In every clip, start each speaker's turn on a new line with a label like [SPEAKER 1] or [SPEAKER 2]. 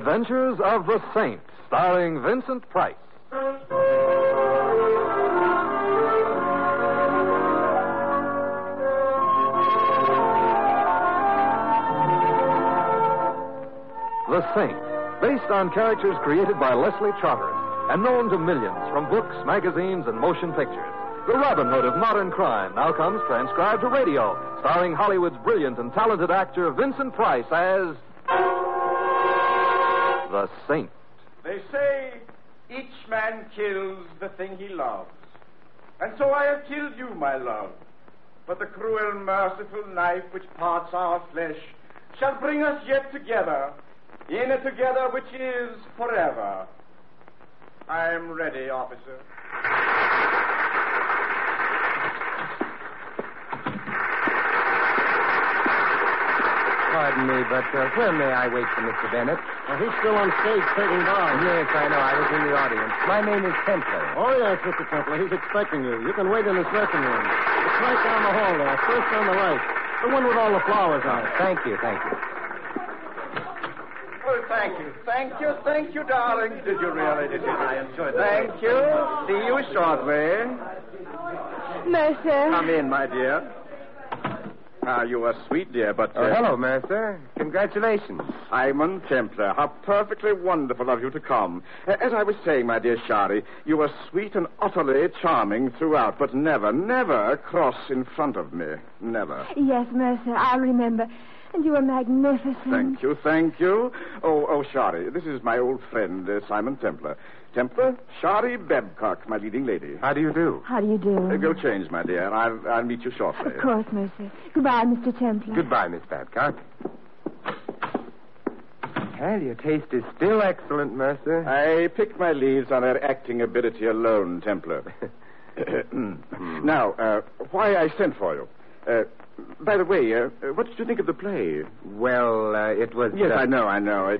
[SPEAKER 1] Adventures of the Saint, starring Vincent Price. The Saint, based on characters created by Leslie Charteris and known to millions from books, magazines, and motion pictures. The Robin Hood of modern crime now comes transcribed to radio, starring Hollywood's brilliant and talented actor Vincent Price as The Saint.
[SPEAKER 2] They say each man kills the thing he loves. And so I have killed you, my love. But the cruel, merciful knife which parts our flesh shall bring us yet together, in a together which is forever. I am ready, officer.
[SPEAKER 3] Pardon me, but where may I wait for Mr. Bennett?
[SPEAKER 4] He's still on stage taking down.
[SPEAKER 3] Yes, I know. I was in the audience. My name is Templar.
[SPEAKER 4] Oh, yes, Mr. Templar. He's expecting you. You can wait in his dressing room. It's right down the hall there, first on the right. The one with all the flowers on it.
[SPEAKER 3] Thank you.
[SPEAKER 2] Oh, thank you, darling. Did you really? I enjoyed that. Thank you. See you shortly.
[SPEAKER 5] Mercer.
[SPEAKER 2] Come in, my dear. You are sweet, dear, but...
[SPEAKER 3] hello, Mercer. Congratulations.
[SPEAKER 2] Simon Templar, how perfectly wonderful of you to come. As I was saying, my dear Shari, you are sweet and utterly charming throughout, but never cross in front of me. Never.
[SPEAKER 5] Yes, Mercer, I'll remember. And you are magnificent.
[SPEAKER 2] Thank you. Oh, Shari, this is my old friend, Simon Templar. Templar, Shari Babcock, my leading lady.
[SPEAKER 3] How do you do?
[SPEAKER 5] How do you do?
[SPEAKER 2] Go change, my dear. I'll meet you shortly.
[SPEAKER 5] Of course, Mercer. Goodbye, Mr. Templar.
[SPEAKER 3] Goodbye, Miss Babcock. Well, your taste is still excellent, Mercer.
[SPEAKER 2] I pick my leaves on her acting ability alone, Templar. Now, why I sent for you. By the way, what did you think of the play?
[SPEAKER 3] Well, it was...
[SPEAKER 2] Yes, I know.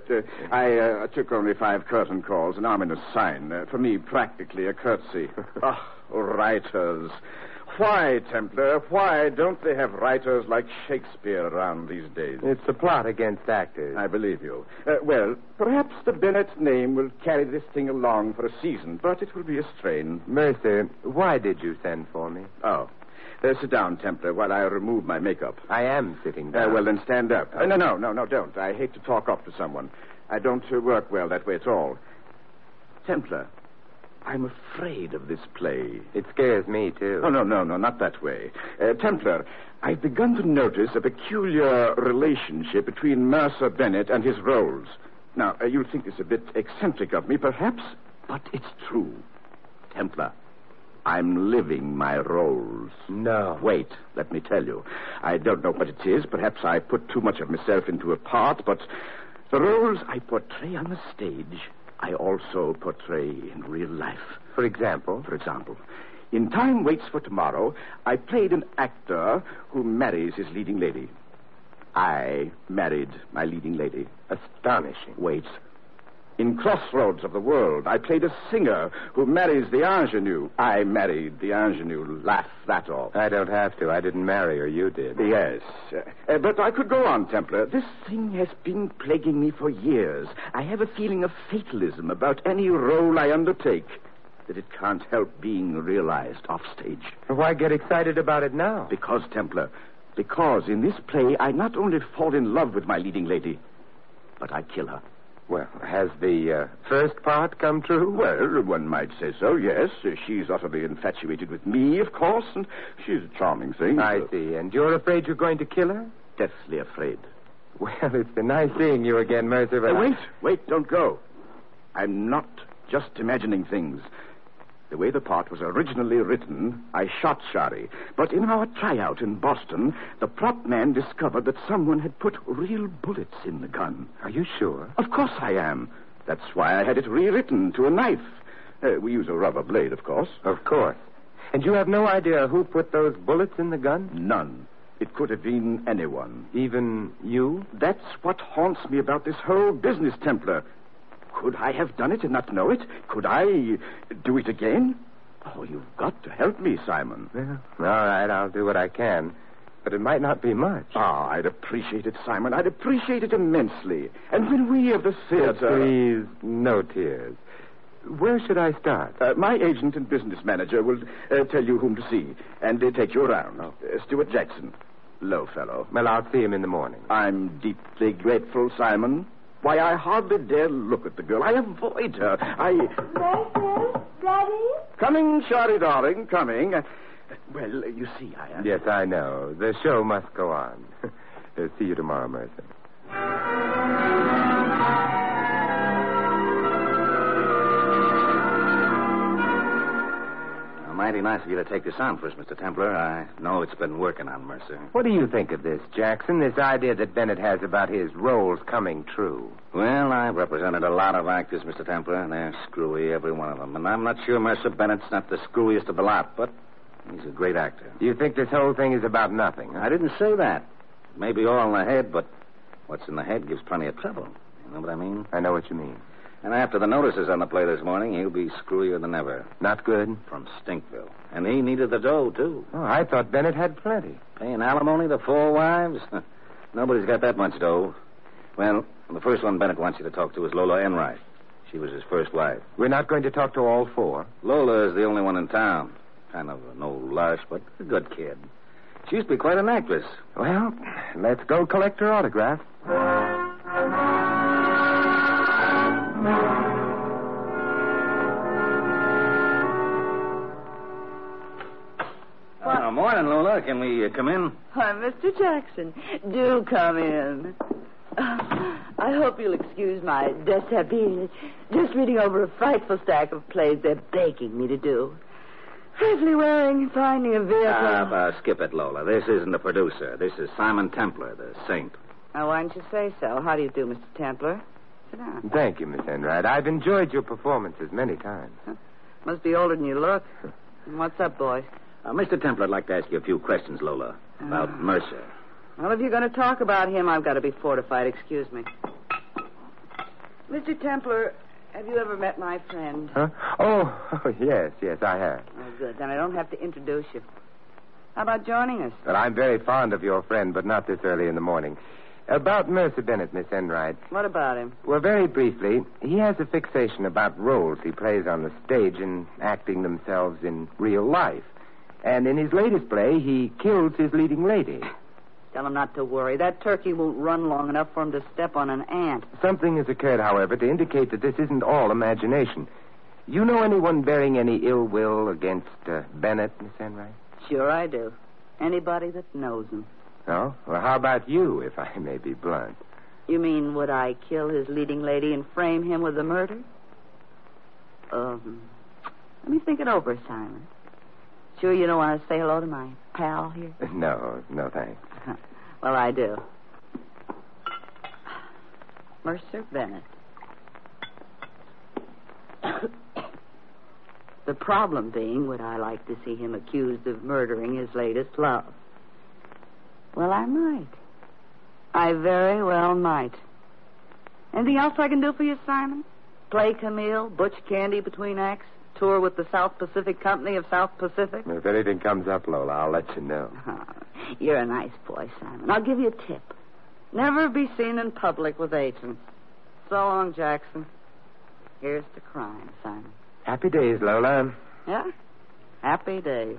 [SPEAKER 2] I took only 5 curtain calls, an ominous sign. For me, practically a courtesy. Writers. Why, Templar, why don't they have writers like Shakespeare around these days?
[SPEAKER 3] It's a plot against actors.
[SPEAKER 2] I believe you. Well, perhaps the Bennett name will carry this thing along for a season, but it will be a strain.
[SPEAKER 3] Mercer, why did you send for me?
[SPEAKER 2] Oh. Sit down, Templar, while I remove my makeup.
[SPEAKER 3] I am sitting down.
[SPEAKER 2] Well, then stand up. No, don't. I hate to talk up to someone. I don't work well that way at all. Templar, I'm afraid of this play.
[SPEAKER 3] It scares me, too.
[SPEAKER 2] Oh, no, not that way. Templar, I've begun to notice a peculiar relationship between Mercer Bennett and his roles. Now, you'll think this a bit eccentric of me, perhaps, but it's true. Templar, I'm living my roles.
[SPEAKER 3] No.
[SPEAKER 2] Wait, let me tell you. I don't know what it is. Perhaps I put too much of myself into a part, but the roles I portray on the stage, I also portray in real life.
[SPEAKER 3] For example?
[SPEAKER 2] For example, in Time Waits for Tomorrow, I played an actor who marries his leading lady. I married my leading lady.
[SPEAKER 3] Astonishing.
[SPEAKER 2] Wait. In Crossroads of the World, I played a singer who marries the ingenue. I married the ingenue. Laugh that off.
[SPEAKER 3] I don't have to. I didn't marry her. You did.
[SPEAKER 2] Yes. But I could go on, Templar. This thing has been plaguing me for years. I have a feeling of fatalism about any role I undertake, that it can't help being realized offstage.
[SPEAKER 3] Why get excited about it now?
[SPEAKER 2] Because, Templar, in this play, I not only fall in love with my leading lady, but I kill her.
[SPEAKER 3] Well, has the first part come true?
[SPEAKER 2] Well, one might say so, yes. She's utterly infatuated with me, of course, and she's a charming thing.
[SPEAKER 3] I see. And you're afraid you're going to kill her?
[SPEAKER 2] Deathly afraid.
[SPEAKER 3] Well, it's been nice seeing you again, Mercer, but...
[SPEAKER 2] Wait, don't go. I'm not just imagining things. The way the part was originally written, I shot Shari. But in our tryout in Boston, the prop man discovered that someone had put real bullets in the gun.
[SPEAKER 3] Are you sure?
[SPEAKER 2] Of course I am. That's why I had it rewritten to a knife. We use a rubber blade, of course.
[SPEAKER 3] Of course. And you have no idea who put those bullets in the gun?
[SPEAKER 2] None. It could have been anyone.
[SPEAKER 3] Even you?
[SPEAKER 2] That's what haunts me about this whole business, Templar. Could I have done it and not know it? Could I do it again? Oh, you've got to help me, Simon.
[SPEAKER 3] Well, all right, I'll do what I can. But it might not be much.
[SPEAKER 2] Ah, I'd appreciate it, Simon. I'd appreciate it immensely. And when we of the theater...
[SPEAKER 3] Please, no tears. Where should I start?
[SPEAKER 2] My agent and business manager will tell you whom to see and take you around. Stuart Jackson. Low fellow.
[SPEAKER 3] Well, I'll see him in the morning.
[SPEAKER 2] I'm deeply grateful, Simon. Why, I hardly dare look at the girl. I avoid her.
[SPEAKER 5] Marcel? Daddy?
[SPEAKER 2] Coming, Shari, darling, coming. Well, you see, I am...
[SPEAKER 3] Yes, I know. The show must go on. See you tomorrow, Mercer.
[SPEAKER 6] Mighty nice of you to take this on for us, Mr. Templar. I know it's been working on Mercer.
[SPEAKER 3] What do you think of this, Jackson? This idea that Bennett has about his roles coming true?
[SPEAKER 6] Well, I've represented a lot of actors, Mr. Templar, and they're screwy, every one of them. And I'm not sure Mercer Bennett's not the screwiest of the lot, but he's a great actor.
[SPEAKER 3] Do you think this whole thing is about nothing?
[SPEAKER 6] I didn't say that. It may be all in the head, but what's in the head gives plenty of trouble. You know what I mean?
[SPEAKER 3] I know what you mean.
[SPEAKER 6] And after the notices on the play this morning, he'll be screwier than ever.
[SPEAKER 3] Not good?
[SPEAKER 6] From Stinkville. And he needed the dough, too.
[SPEAKER 3] Oh, I thought Bennett had plenty.
[SPEAKER 6] Paying alimony to 4 wives? Nobody's got that much dough. Well, the first one Bennett wants you to talk to is Lola Enright. She was his first wife.
[SPEAKER 3] We're not going to talk to all 4?
[SPEAKER 6] Lola is the only one in town. Kind of no lush, but a good kid. She used to be quite an actress.
[SPEAKER 3] Well, let's go collect her autograph.
[SPEAKER 6] Morning, Lola. Can we come in?
[SPEAKER 7] Why, Mr. Jackson, do come in. I hope you'll excuse my dishabille. Just reading over a frightful stack of plays they're begging me to do. Safely wearing, finding a vehicle.
[SPEAKER 6] Skip it, Lola. This isn't the producer. This is Simon Templar, the saint.
[SPEAKER 7] Oh, why didn't you say so? How do you do, Mr. Templar? Sit down.
[SPEAKER 3] Thank you, Miss Enright. I've enjoyed your performances many times.
[SPEAKER 7] Must be older than you look. What's up, boys?
[SPEAKER 6] Mr. Templar, I'd like to ask you a few questions, Lola, about Mercer.
[SPEAKER 7] Well, if you're going to talk about him, I've got to be fortified. Excuse me. Mr. Templar, have you ever met my friend?
[SPEAKER 3] Huh? Oh, yes, I have.
[SPEAKER 7] Oh, good. Then I don't have to introduce you. How about joining us?
[SPEAKER 3] Well, I'm very fond of your friend, but not this early in the morning. About Mercer Bennett, Miss Enright.
[SPEAKER 7] What about him?
[SPEAKER 3] Well, very briefly, he has a fixation about roles he plays on the stage and acting themselves in real life. And in his latest play, he kills his leading lady.
[SPEAKER 7] Tell him not to worry. That turkey won't run long enough for him to step on an ant.
[SPEAKER 3] Something has occurred, however, to indicate that this isn't all imagination. You know anyone bearing any ill will against Bennett, Miss Enright?
[SPEAKER 7] Sure I do. Anybody that knows him.
[SPEAKER 3] Oh? Well, how about you, if I may be blunt?
[SPEAKER 7] You mean, would I kill his leading lady and frame him with the murder? Let me think it over, Simon. Sure you don't want to say hello to my pal here?
[SPEAKER 3] No, thanks.
[SPEAKER 7] Well, I do. Mercer Bennett. The problem being, would I like to see him accused of murdering his latest love? Well, I might. I very well might. Anything else I can do for you, Simon? Play Camille, Butch Candy between acts? Tour with the South Pacific Company of South Pacific?
[SPEAKER 3] If anything comes up, Lola, I'll let you know.
[SPEAKER 7] Oh, you're a nice boy, Simon. I'll give you a tip. Never be seen in public with agents. So long, Jackson. Here's to crime, Simon.
[SPEAKER 3] Happy days, Lola.
[SPEAKER 7] Yeah? Happy days.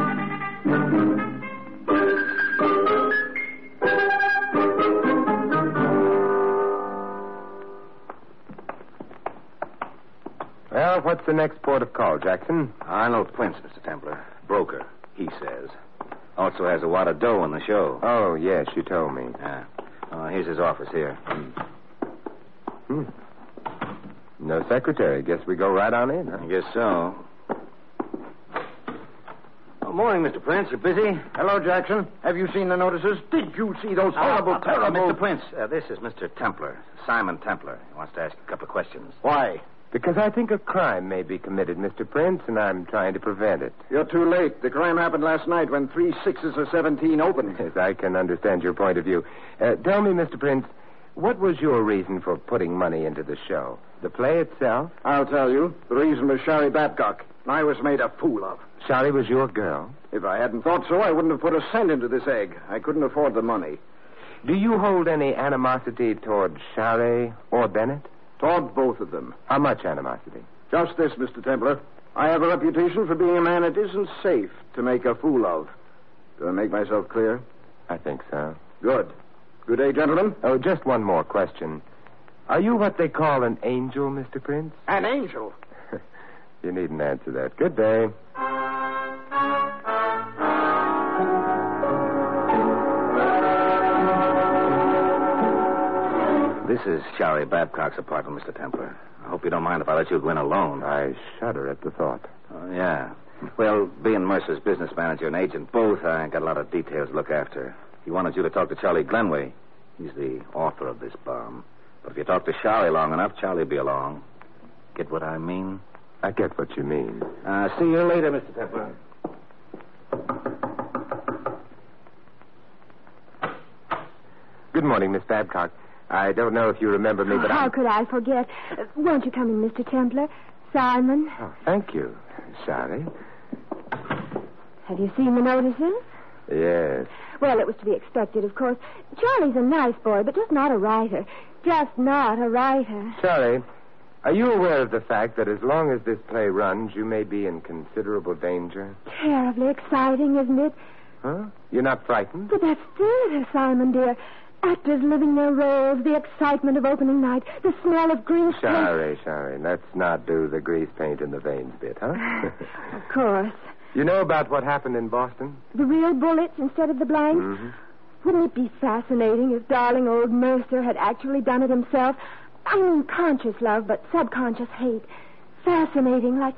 [SPEAKER 3] Well, what's the next port of call, Jackson?
[SPEAKER 6] Arnold Quince, Mr. Templar. Broker, he says. Also has a wad of dough on the show.
[SPEAKER 3] Oh, yes, you told me.
[SPEAKER 6] Yeah. Here's his office here.
[SPEAKER 3] No secretary. Guess we go right on in, huh?
[SPEAKER 6] I guess so. Oh, morning, Mr. Prince. You busy?
[SPEAKER 2] Hello, Jackson. Have you seen the notices? Did you see those horrible, terrible...
[SPEAKER 6] Mr. Prince, this is Mr. Templar, Simon Templar. He wants to ask you a couple of questions.
[SPEAKER 2] Why?
[SPEAKER 3] Because I think a crime may be committed, Mr. Prince, and I'm trying to prevent it.
[SPEAKER 2] You're too late. The crime happened last night when 3 6s of 17 opened.
[SPEAKER 3] Yes, I can understand your point of view. Tell me, Mr. Prince, what was your reason for putting money into the show? The play itself?
[SPEAKER 2] I'll tell you. The reason was Shari Babcock.
[SPEAKER 8] I was made a fool of.
[SPEAKER 3] Charlie was your girl?
[SPEAKER 8] If I hadn't thought so, I wouldn't have put a cent into this egg. I couldn't afford the money.
[SPEAKER 3] Do you hold any animosity toward Charlie or Bennett?
[SPEAKER 8] Toward both of them.
[SPEAKER 3] How much animosity?
[SPEAKER 8] Just this, Mr. Templar. I have a reputation for being a man it isn't safe to make a fool of. Do I make myself clear?
[SPEAKER 3] I think so.
[SPEAKER 8] Good. Good day, gentlemen.
[SPEAKER 3] Oh, just one more question. Are you what they call an angel, Mr. Prince?
[SPEAKER 8] An angel?
[SPEAKER 3] You needn't answer that. Good day.
[SPEAKER 6] This is Charlie Babcock's apartment, Mr. Templar. I hope you don't mind if I let you go in alone.
[SPEAKER 3] I shudder at the thought.
[SPEAKER 6] Oh, yeah. Well, being Mercer's business manager and agent both, I got a lot of details to look after. He wanted you to talk to Charlie Glenway. He's the author of this bomb. But if you talk to Charlie long enough, Charlie'll be along. Get what I mean?
[SPEAKER 3] I get what you mean.
[SPEAKER 6] See you later, Mr. Templar.
[SPEAKER 3] Good morning, Miss Babcock. I don't know if you remember me, but
[SPEAKER 5] How could I forget? Won't you come in, Mr. Templar? Simon?
[SPEAKER 3] Oh, thank you, Charlie.
[SPEAKER 5] Have you seen the notices?
[SPEAKER 3] Yes.
[SPEAKER 5] Well, it was to be expected, of course. Charlie's a nice boy, but just not a writer. Just not a writer.
[SPEAKER 3] Charlie, are you aware of the fact that as long as this play runs, you may be in considerable danger?
[SPEAKER 5] Terribly exciting, isn't it?
[SPEAKER 3] Huh? You're not frightened?
[SPEAKER 5] But that's theater, Simon, dear. Actors living their roles, the excitement of opening night, the smell of grease paint.
[SPEAKER 3] Sorry. Let's not do the grease paint in the veins bit, huh?
[SPEAKER 5] Of course.
[SPEAKER 3] You know about what happened in Boston?
[SPEAKER 5] The real bullets instead of the blanks?
[SPEAKER 3] Mm-hmm.
[SPEAKER 5] Wouldn't it be fascinating if darling old Mercer had actually done it himself? I mean, conscious love, but subconscious hate. Fascinating, like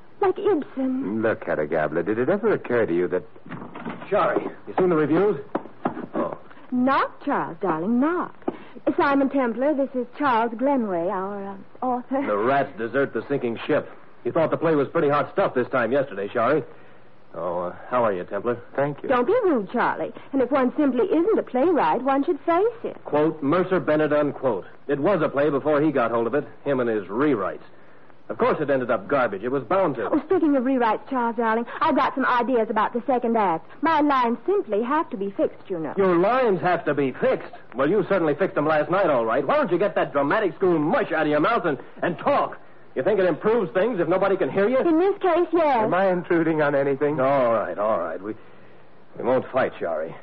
[SPEAKER 5] Ibsen.
[SPEAKER 3] Look, Hedda Gabler, did it ever occur to you that...
[SPEAKER 4] Charlie, you seen the reviews? Oh.
[SPEAKER 5] Knock, Charles, darling, knock. Simon Templar, this is Charles Glenway, our author.
[SPEAKER 4] The rats desert the sinking ship. You thought the play was pretty hot stuff this time yesterday, Charlie. Oh, how are you, Templar?
[SPEAKER 3] Thank you.
[SPEAKER 5] Don't be rude, Charlie. And if one simply isn't a playwright, one should face it.
[SPEAKER 4] Quote, Mercer Bennett, unquote. It was a play before he got hold of it, him and his rewrites. Of course it ended up garbage. It was bound to.
[SPEAKER 5] Oh, speaking of rewrites, Charles, darling, I've got some ideas about the second act. My lines simply have to be fixed, you know.
[SPEAKER 4] Your lines have to be fixed. Well, you certainly fixed them last night, all right. Why don't you get that dramatic school mush out of your mouth and talk? You think it improves things if nobody can hear you?
[SPEAKER 5] In this case, yes.
[SPEAKER 3] Am I intruding on anything?
[SPEAKER 4] All right. We won't fight, Shari.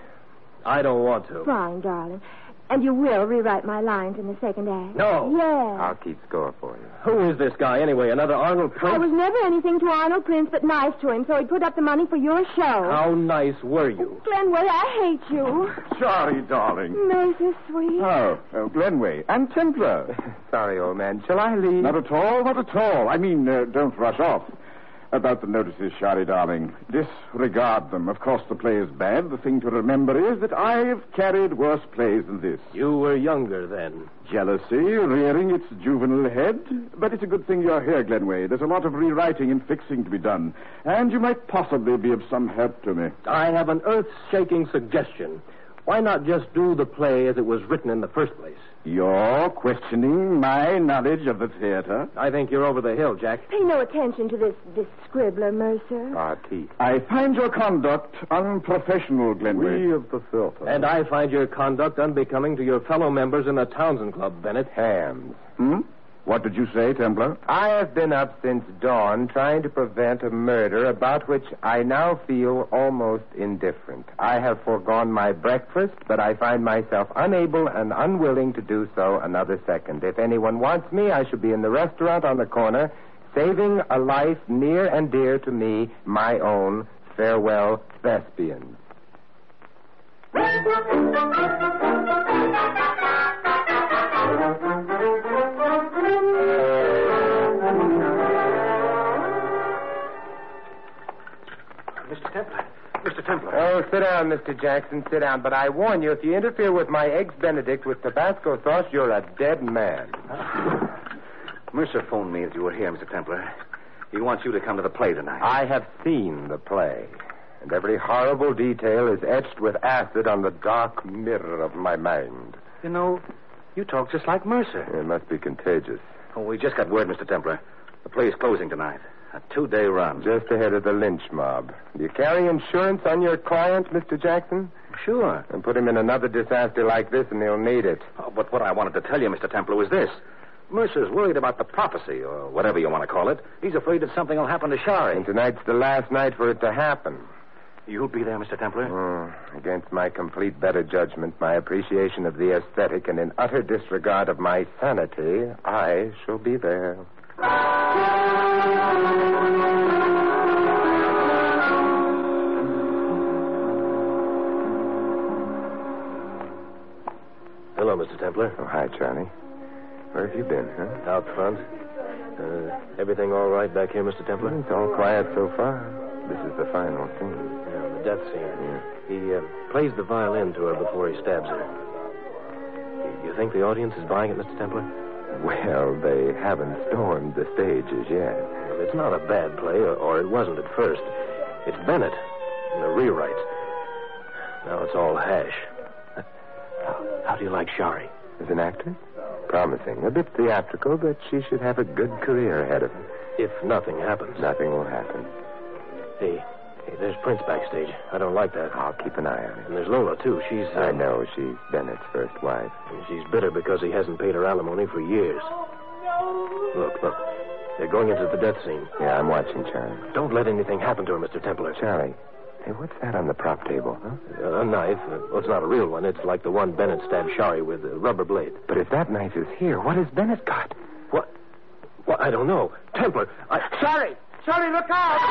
[SPEAKER 4] I don't want to.
[SPEAKER 5] Fine, darling. And you will rewrite my lines in the second act?
[SPEAKER 4] No.
[SPEAKER 5] Yes.
[SPEAKER 3] I'll keep score for you.
[SPEAKER 4] Who is this guy, anyway? Another Arnold Prince?
[SPEAKER 5] I was never anything to Arnold Prince but nice to him, so he put up the money for your show.
[SPEAKER 4] How nice were you?
[SPEAKER 5] Glenway, I hate you.
[SPEAKER 8] Sorry, darling.
[SPEAKER 5] Mercer, sweet.
[SPEAKER 8] Oh, Glenway. And Templar.
[SPEAKER 3] Sorry, old man. Shall I leave?
[SPEAKER 8] Not at all. I mean, don't rush off. About the notices, Charlie, darling. Disregard them. Of course, the play is bad. The thing to remember is that I've carried worse plays than this.
[SPEAKER 4] You were younger then.
[SPEAKER 8] Jealousy rearing its juvenile head. But it's a good thing you're here, Glenway. There's a lot of rewriting and fixing to be done. And you might possibly be of some help to me.
[SPEAKER 4] I have an earth-shaking suggestion. Why not just do the play as it was written in the first place?
[SPEAKER 8] You're questioning my knowledge of the theater?
[SPEAKER 4] I think you're over the hill, Jack.
[SPEAKER 5] Pay no attention to this scribbler, Mercer.
[SPEAKER 3] Our teeth.
[SPEAKER 8] I find your conduct unprofessional, Glenway.
[SPEAKER 3] We of the filter.
[SPEAKER 4] And I find your conduct unbecoming to your fellow members in the Townsend Club, Bennett.
[SPEAKER 3] Hams.
[SPEAKER 8] What did you say, Templar?
[SPEAKER 3] I have been up since dawn trying to prevent a murder about which I now feel almost indifferent. I have foregone my breakfast, but I find myself unable and unwilling to do so another second. If anyone wants me, I shall be in the restaurant on the corner, saving a life near and dear to me, my own. Farewell, Thespians.
[SPEAKER 4] Mr. Templar.
[SPEAKER 3] Oh, sit down, Mr. Jackson, sit down. But I warn you, if you interfere with my Eggs Benedict with Tabasco sauce, you're a dead man.
[SPEAKER 6] Mercer phoned me as you were here, Mr. Templar. He wants you to come to the play tonight.
[SPEAKER 3] I have seen the play, and every horrible detail is etched with acid on the dark mirror of my mind.
[SPEAKER 6] You know, you talk just like Mercer.
[SPEAKER 3] It must be contagious.
[SPEAKER 6] Oh, we just got word, Mr. Templar. The play is closing tonight. A 2-day run.
[SPEAKER 3] Just ahead of the lynch mob. Do you carry insurance on your client, Mr. Jackson?
[SPEAKER 6] Sure.
[SPEAKER 3] And put him in another disaster like this, and he'll need it.
[SPEAKER 6] Oh, but what I wanted to tell you, Mr. Templar, was this. Mercer's worried about the prophecy, or whatever you want to call it. He's afraid that something will happen to Shari.
[SPEAKER 3] And tonight's the last night for it to happen.
[SPEAKER 6] You'll be there, Mr. Templar?
[SPEAKER 3] Against my complete better judgment, my appreciation of the aesthetic, and in utter disregard of my sanity, I shall be there.
[SPEAKER 4] Hello, Mr. Templar.
[SPEAKER 3] Oh, hi, Charlie. Where have you been, huh?
[SPEAKER 4] Out front. Everything all right back here, Mr. Templar?
[SPEAKER 3] It's all quiet so far. This is the final scene.
[SPEAKER 4] Yeah, the death scene. Yeah. He plays the violin to her before he stabs her. You think the audience is buying it, Mr. Templar?
[SPEAKER 3] Well, they haven't stormed the stage as yet.
[SPEAKER 4] Well, it's not a bad play, or it wasn't at first. It's Bennett and the rewrite. Now it's all hash. How do you like Shari?
[SPEAKER 3] As an actress? Promising. A bit theatrical, but she should have a good career ahead of her.
[SPEAKER 4] If nothing happens.
[SPEAKER 3] Nothing will happen.
[SPEAKER 4] Hey, there's Prince backstage. I don't like that.
[SPEAKER 3] I'll keep an eye on it.
[SPEAKER 4] And there's Lola, too. She's...
[SPEAKER 3] I know. She's Bennett's first wife.
[SPEAKER 4] And she's bitter because he hasn't paid her alimony for years. Look. They're going into the death scene.
[SPEAKER 3] Yeah, I'm watching, Charlie.
[SPEAKER 4] Don't let anything happen to her, Mr. Templar.
[SPEAKER 3] Charlie. Hey, what's that on the prop table, huh?
[SPEAKER 4] A knife. Well, it's not a real one. It's like the one Bennett stabbed Shari with, a rubber blade.
[SPEAKER 3] But if that knife is here, what has Bennett got?
[SPEAKER 4] What? Well, I don't know. Templar,
[SPEAKER 2] Shari! Shari, look out!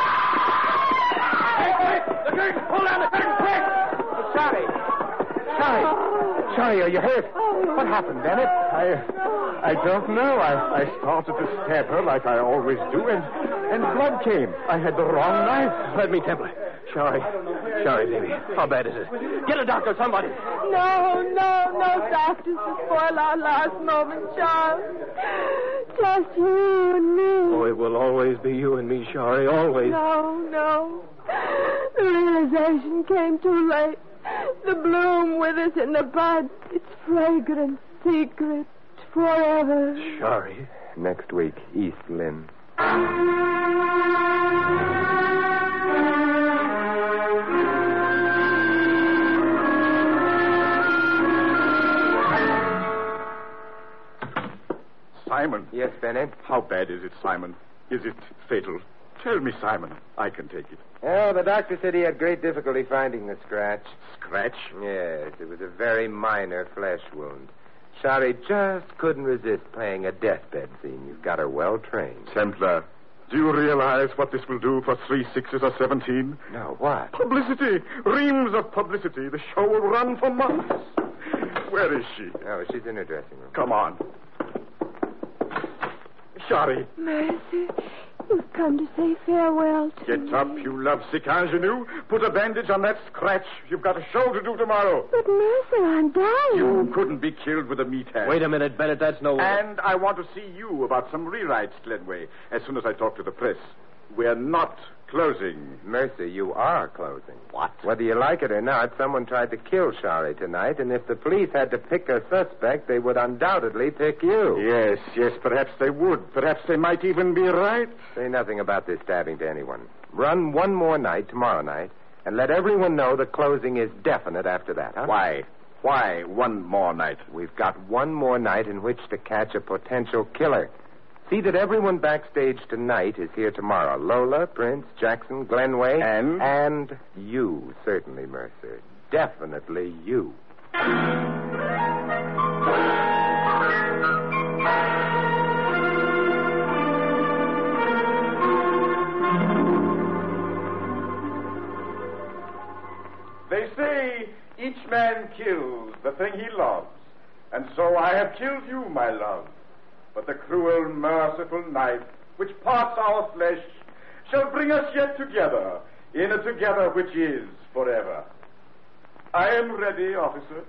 [SPEAKER 2] Hey, the curtain! Pull down the curtain, quick! Shari!
[SPEAKER 3] Shari, are you hurt? What happened, Bennett?
[SPEAKER 8] I don't know. I started to stab her like I always do, and blood came. I had the wrong knife.
[SPEAKER 4] Let me, Templar. Shari, baby. How bad is it? Get a doctor, somebody.
[SPEAKER 5] No doctors to spoil our last moment, Charles. Just you and me.
[SPEAKER 4] Oh, it will always be you and me, Shari, always.
[SPEAKER 5] No. The realization came too late. The bloom with us in the bud. It's fragrant, secret, forever.
[SPEAKER 4] Shari.
[SPEAKER 3] Next week, East Lynn.
[SPEAKER 8] Simon.
[SPEAKER 3] Yes, Bennett?
[SPEAKER 8] How bad is it, Simon? Is it fatal? Tell me, Simon. I can take it.
[SPEAKER 3] Oh, the doctor said he had great difficulty finding the scratch.
[SPEAKER 8] Scratch?
[SPEAKER 3] Yes, it was a very minor flesh wound. Shari just couldn't resist playing a deathbed scene. You've got her well trained.
[SPEAKER 8] Templar, do you realize what this will do for 3 6s or 17?
[SPEAKER 3] No, what?
[SPEAKER 8] Publicity. Reams of publicity. The show will run for months. Where is she?
[SPEAKER 3] Oh, she's in her dressing room.
[SPEAKER 8] Come on. Shari.
[SPEAKER 5] Mercy, you've come to say farewell to me.
[SPEAKER 8] Get up, you lovesick ingenue. Put a bandage on that scratch. You've got a show to do tomorrow.
[SPEAKER 5] But, Mercy, I'm dying.
[SPEAKER 8] You couldn't be killed with a meat hand.
[SPEAKER 4] Wait a minute, Bennett. That's no...
[SPEAKER 8] And I want to see you about some rewrites, Glenway, as soon as I talk to the press. We're not closing.
[SPEAKER 3] Mercy, you are closing.
[SPEAKER 8] What?
[SPEAKER 3] Whether you like it or not, someone tried to kill Shari tonight, and if the police had to pick a suspect, they would undoubtedly pick you.
[SPEAKER 8] Yes, perhaps they would. Perhaps they might even be right.
[SPEAKER 3] Say nothing about this stabbing to anyone. Run one more night, tomorrow night, and let everyone know the closing is definite after that, huh?
[SPEAKER 8] Why? Why one more night?
[SPEAKER 3] We've got one more night in which to catch a potential killer. See that everyone backstage tonight is here tomorrow. Lola, Prince, Jackson, Glenway. And you, certainly, Mercer. Definitely you.
[SPEAKER 2] They say each man kills the thing he loves. And so I have killed you, my love. But the cruel, merciful knife which parts our flesh shall bring us yet together in a together which is forever. I am ready, officer.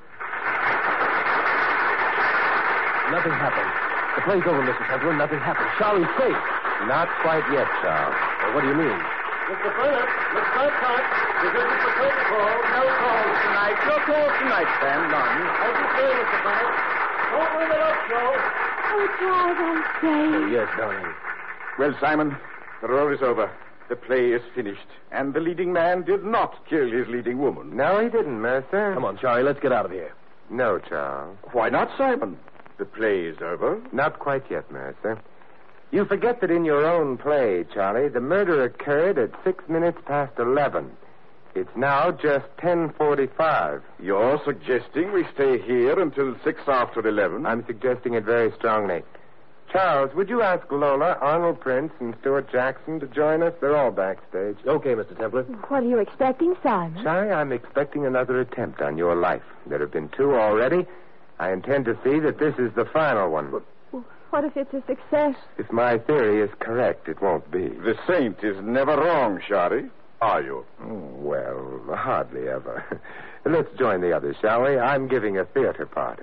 [SPEAKER 4] Nothing happened. The play's over, Mr. Templar. Nothing happened. Charlie's safe.
[SPEAKER 3] Not quite yet, Charles.
[SPEAKER 4] What do you mean?
[SPEAKER 2] Mr. Bennett, let's not cut. This isn't the protocol. No calls tonight. No calls tonight, Sam. None. As you say, Mr. Bennett. Don't bring it up, Joe.
[SPEAKER 5] Oh, Charles, I'm safe.
[SPEAKER 4] Yes, darling.
[SPEAKER 8] Well, Simon, The role is over. The play is finished. And the leading man did not kill his leading woman.
[SPEAKER 3] No, he didn't, Mercer.
[SPEAKER 4] Come on, Charlie, let's get out of here.
[SPEAKER 3] No, Charles.
[SPEAKER 8] Why not, Simon? The play is over.
[SPEAKER 3] Not quite yet, Mercer. You forget that in your own play, Charlie, the murder occurred at 6 minutes past 11. It's now just 10:45.
[SPEAKER 8] You're suggesting we stay here until 6 after 11?
[SPEAKER 3] I'm suggesting it very strongly. Charles, would you ask Lola, Arnold Prince, and Stuart Jackson to join us? They're all backstage.
[SPEAKER 4] Okay, Mr. Templar.
[SPEAKER 5] What are you expecting, Simon?
[SPEAKER 3] Charlie, I'm expecting another attempt on your life. There have been 2 already. I intend to see that this is the final one.
[SPEAKER 5] What if it's a success?
[SPEAKER 3] If my theory is correct, it won't be.
[SPEAKER 8] The saint is never wrong, Shari. Are you?
[SPEAKER 3] Well, hardly ever. Let's join the others, shall we? I'm giving a theater party.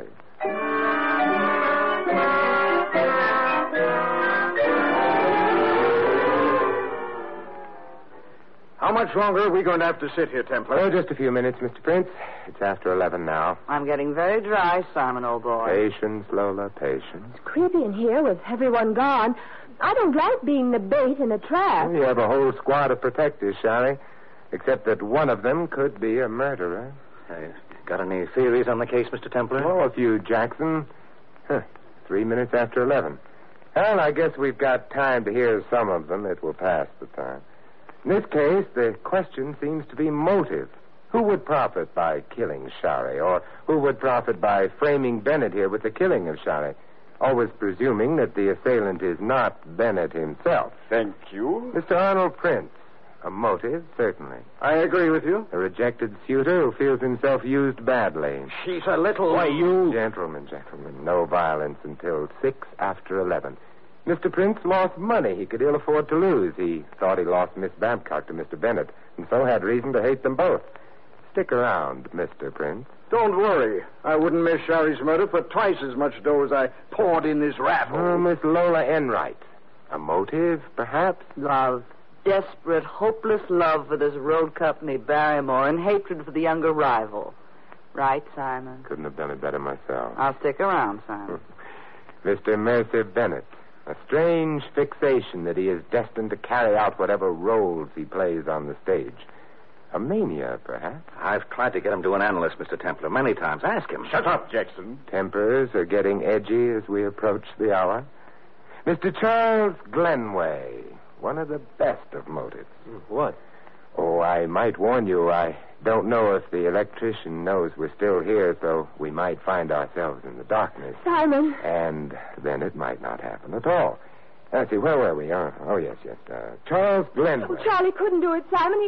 [SPEAKER 4] How much longer are we going to have to sit here, Templar?
[SPEAKER 3] Oh, just a few minutes, Mr. Prince. It's after 11 now.
[SPEAKER 7] I'm getting very dry, Simon, old boy.
[SPEAKER 3] Patience, Lola, patience.
[SPEAKER 5] It's creepy in here with everyone gone. I don't like being the bait in a trap.
[SPEAKER 3] You have a whole squad of protectors, Shari. Except that one of them could be a murderer.
[SPEAKER 6] Got any theories on the case, Mr. Templar?
[SPEAKER 3] Oh, a few, Jackson. 3 minutes after 11. Well, I guess we've got time to hear some of them. It will pass the time. In this case, the question seems to be motive. Who would profit by killing Shari? Or who would profit by framing Bennett here with the killing of Shari? Always presuming that the assailant is not Bennett himself.
[SPEAKER 8] Thank you.
[SPEAKER 3] Mr. Arnold Prince. A motive, certainly.
[SPEAKER 4] I agree with you.
[SPEAKER 3] A rejected suitor who feels himself used badly.
[SPEAKER 4] She's a little... Why, you...
[SPEAKER 3] Gentlemen, no violence until 6 after 11. Mr. Prince lost money he could ill afford to lose. He thought he lost Miss Babcock to Mr. Bennett, and so had reason to hate them both. Stick around, Mr. Prince.
[SPEAKER 4] Don't worry. I wouldn't miss Shari's murder for twice as much dough as I poured in this raffle.
[SPEAKER 3] Oh, Miss Lola Enright. A motive, perhaps?
[SPEAKER 7] Love. Desperate, hopeless love for this road company, Barrymore, and hatred for the younger rival. Right, Simon?
[SPEAKER 3] Couldn't have done it better myself.
[SPEAKER 7] I'll stick around, Simon.
[SPEAKER 3] Mr. Mercer Bennett. A strange fixation that he is destined to carry out whatever roles he plays on the stage. A mania, perhaps?
[SPEAKER 6] I've tried to get him to an analyst, Mr. Templar, many times. Ask him.
[SPEAKER 8] Shut up, Jackson.
[SPEAKER 3] Tempers are getting edgy as we approach the hour. Mr. Charles Glenway, one of the best of motives.
[SPEAKER 4] What?
[SPEAKER 3] Oh, I might warn you, I don't know if the electrician knows we're still here, so we might find ourselves in the darkness.
[SPEAKER 5] Simon.
[SPEAKER 3] And then it might not happen at all. Let's see, where were we? Oh, yes. Charles Glenway.
[SPEAKER 5] Oh, Charlie couldn't do it, Simon.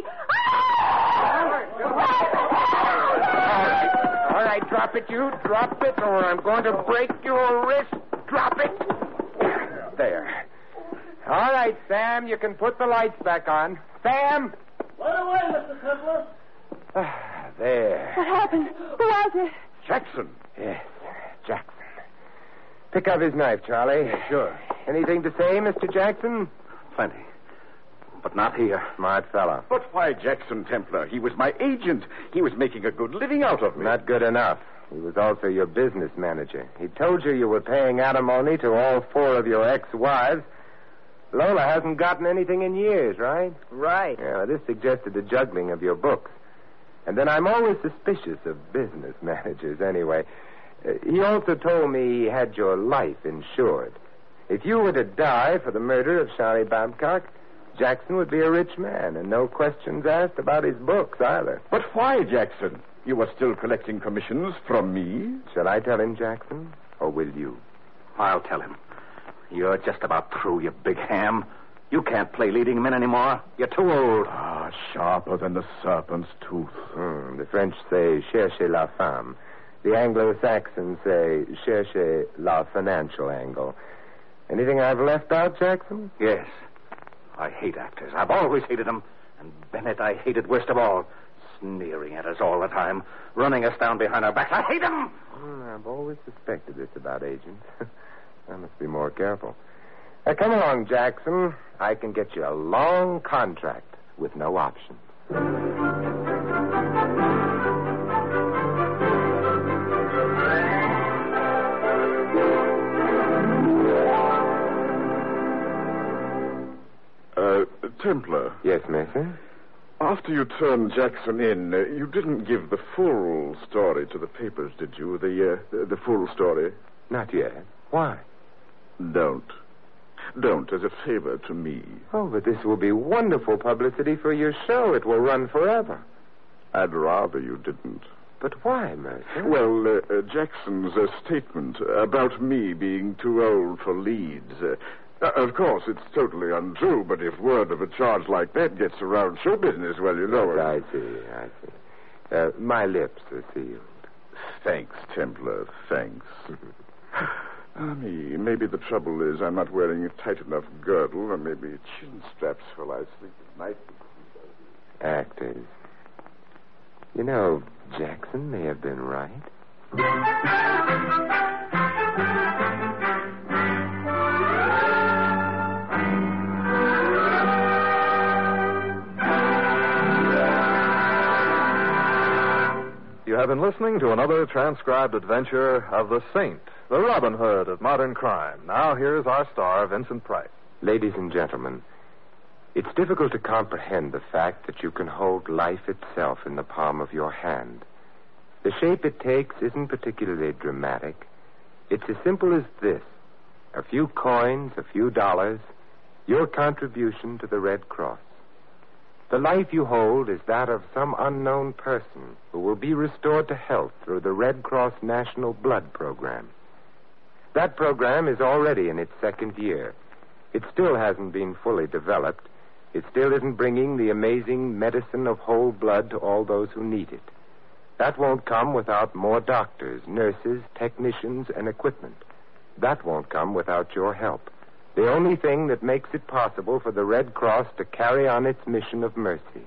[SPEAKER 3] All right, drop it, you. Drop it, or I'm going to break your wrist. Drop it. There. All right, Sam, you can put the lights back on. Sam!
[SPEAKER 4] Right away, Mr. Templar.
[SPEAKER 3] There.
[SPEAKER 5] What happened? Who was it?
[SPEAKER 8] Jackson.
[SPEAKER 3] Yes, Jackson. Pick up his knife, Charlie.
[SPEAKER 4] Yeah, sure.
[SPEAKER 3] Anything to say, Mr. Jackson?
[SPEAKER 6] Plenty. But not here.
[SPEAKER 3] Smart fella.
[SPEAKER 8] But why Jackson, Templar? He was my agent. He was making a good living out of me.
[SPEAKER 3] Not good enough. He was also your business manager. He told you were paying alimony to all 4 of your ex-wives. Lola hasn't gotten anything in years, right?
[SPEAKER 7] Right.
[SPEAKER 3] Yeah, this suggested the juggling of your books. And then I'm always suspicious of business managers anyway. He also told me he had your life insured. If you were to die for the murder of Shari Babcock, Jackson would be a rich man, and no questions asked about his books either.
[SPEAKER 8] But why, Jackson? You were still collecting commissions from me?
[SPEAKER 3] Shall I tell him, Jackson, or will you?
[SPEAKER 6] I'll tell him. You're just about through, you big ham. You can't play leading men anymore. You're too old.
[SPEAKER 8] Ah, sharper than the serpent's tooth.
[SPEAKER 3] The French say, cherchez la femme. The Anglo-Saxons say, cherchez la financial angle. Anything I've left out, Jackson?
[SPEAKER 6] Yes. I hate actors. I've always hated them. And Bennett I hated worst of all. Sneering at us all the time. Running us down behind our backs. I hate them!
[SPEAKER 3] I've always suspected this about agents. I must be more careful. Come along, Jackson. I can get you a long contract with no options.
[SPEAKER 8] Templar.
[SPEAKER 3] Yes, Mason?
[SPEAKER 8] After you turned Jackson in, you didn't give the full story to the papers, did you? The full story?
[SPEAKER 3] Not yet. Why?
[SPEAKER 8] Don't. Don't, as a favor to me.
[SPEAKER 3] Oh, but this will be wonderful publicity for your show. It will run forever.
[SPEAKER 8] I'd rather you didn't.
[SPEAKER 3] But why, Mercer?
[SPEAKER 8] Well, Jackson's statement about me being too old for leads. Of course, it's totally untrue, but if word of a charge like that gets around show business, well, you know...
[SPEAKER 3] Yes, I see. My lips are sealed.
[SPEAKER 8] Thanks, Templar, thanks. Maybe the trouble is I'm not wearing a tight enough girdle, or maybe chin straps while I sleep at night.
[SPEAKER 3] Actors. You know, Jackson may have been right.
[SPEAKER 1] You have been listening to another transcribed adventure of the Saint, the Robin Hood of modern crime. Now here's our star, Vincent Price.
[SPEAKER 3] Ladies and gentlemen, it's difficult to comprehend the fact that you can hold life itself in the palm of your hand. The shape it takes isn't particularly dramatic. It's as simple as this. A few coins, a few dollars, your contribution to the Red Cross. The life you hold is that of some unknown person who will be restored to health through the Red Cross National Blood Program. That program is already in its second year. It still hasn't been fully developed. It still isn't bringing the amazing medicine of whole blood to all those who need it. That won't come without more doctors, nurses, technicians, and equipment. That won't come without your help. The only thing that makes it possible for the Red Cross to carry on its mission of mercy.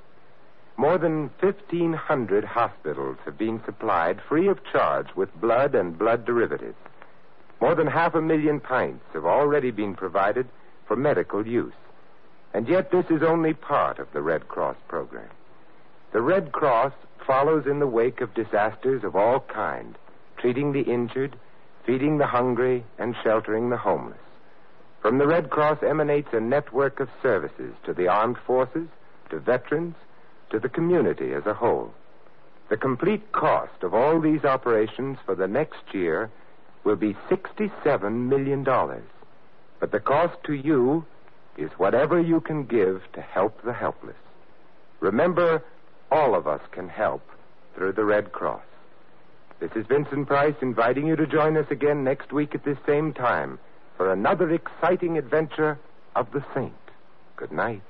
[SPEAKER 3] More than 1,500 hospitals have been supplied free of charge with blood and blood derivatives. More than 500,000 pints have already been provided for medical use. And yet this is only part of the Red Cross program. The Red Cross follows in the wake of disasters of all kinds, treating the injured, feeding the hungry, and sheltering the homeless. From the Red Cross emanates a network of services to the armed forces, to veterans, to the community as a whole. The complete cost of all these operations for the next year will be $67 million. But the cost to you is whatever you can give to help the helpless. Remember, all of us can help through the Red Cross. This is Vincent Price inviting you to join us again next week at this same time for another exciting adventure of the Saint. Good night.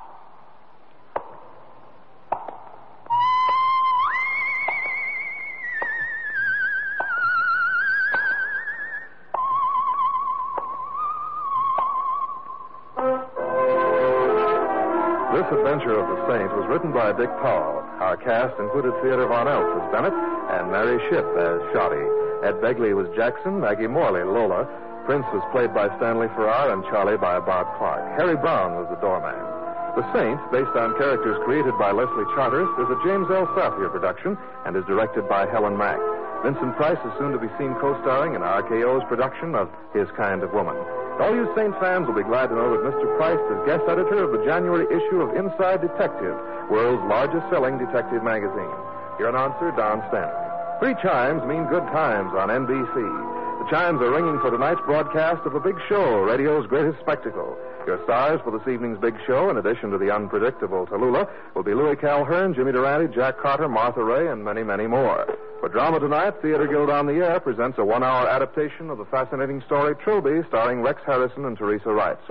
[SPEAKER 1] This adventure of the Saint was written by Dick Powell. Our cast included Theodore Von Eltz as Bennett and Mary Shipp as Shotty. Ed Begley was Jackson, Maggie Morley, Lola. Prince was played by Stanley Farrar and Charlie by Bob Clark. Harry Brown was the doorman. The Saint, based on characters created by Leslie Charteris, is a James L. Safier production and is directed by Helen Mack. Vincent Price is soon to be seen co-starring in RKO's production of His Kind of Woman. All you Saint fans will be glad to know that Mr. Price is guest editor of the January issue of Inside Detective, world's largest-selling detective magazine. Your announcer, Don Stanley. 3 chimes mean good times on NBC. The chimes are ringing for tonight's broadcast of The Big Show, radio's greatest spectacle. Your stars for this evening's Big Show, in addition to the unpredictable Tallulah, will be Louis Calhern, Jimmy Durante, Jack Carter, Martha Ray, and many, many more. For drama tonight, Theater Guild on the Air presents a 1-hour adaptation of the fascinating story Trilby, starring Rex Harrison and Teresa Wright.